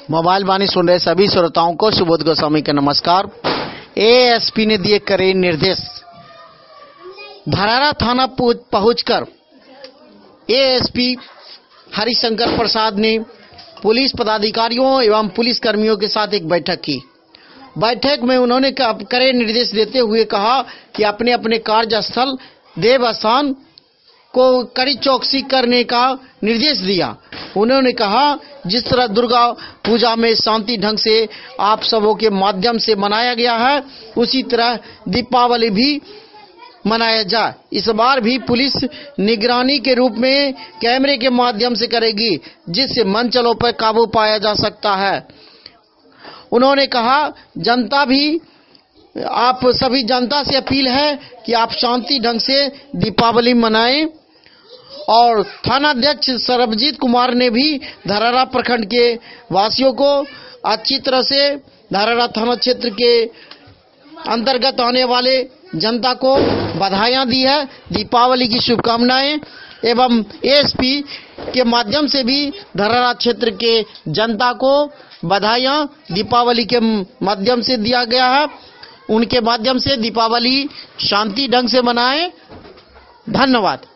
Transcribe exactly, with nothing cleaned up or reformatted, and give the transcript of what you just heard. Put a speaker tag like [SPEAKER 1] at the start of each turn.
[SPEAKER 1] Mobile वाणी सुन रहे सभी श्रोताओं को सुबोध गोस्वामी का नमस्कार। एएसपी ने दिए कड़े निर्देश। धरारा थाना पहुंचकर एएसपी हरिशंकर प्रसाद ने पुलिस पदाधिकारियों एवं पुलिस कर्मियों के साथ एक बैठक की। बैठक में उन्होंने कड़े निर्देश देते हुए कहा कि अपने अपने कार्यस्थल देवस्थान को कड़ी चौकसी करने का निर्देश दिया। उन्होंने कहा जिस तरह दुर्गा पूजा में शांति ढंग से आप सबों के माध्यम से मनाया गया है, उसी तरह दीपावली भी मनाया जाए। इस बार भी पुलिस निगरानी के रूप में कैमरे के माध्यम से करेगी, जिससे मनचलों पर काबू पाया जा सकता है। उन्होंने कहा जनता भी आप सभी जनता से अपील है कि आप शांति ढंग से दीपावली मनाएं। और थानाध्यक्ष सर्वजीत कुमार ने भी धरारा प्रखंड के वासियों को अच्छी तरह से धरारा थाना क्षेत्र के अंतर्गत आने वाले जनता को बधाइयां दी है, दीपावली की शुभकामनाएं। एवं एएसपी के माध्यम से भी धरारा क्षेत्र के जनता को बधाइयां दीपावली के माध्यम से दिया गया है। उनके माध्यम से दीपावली शांति ढंग से मनाएं। धन्यवाद।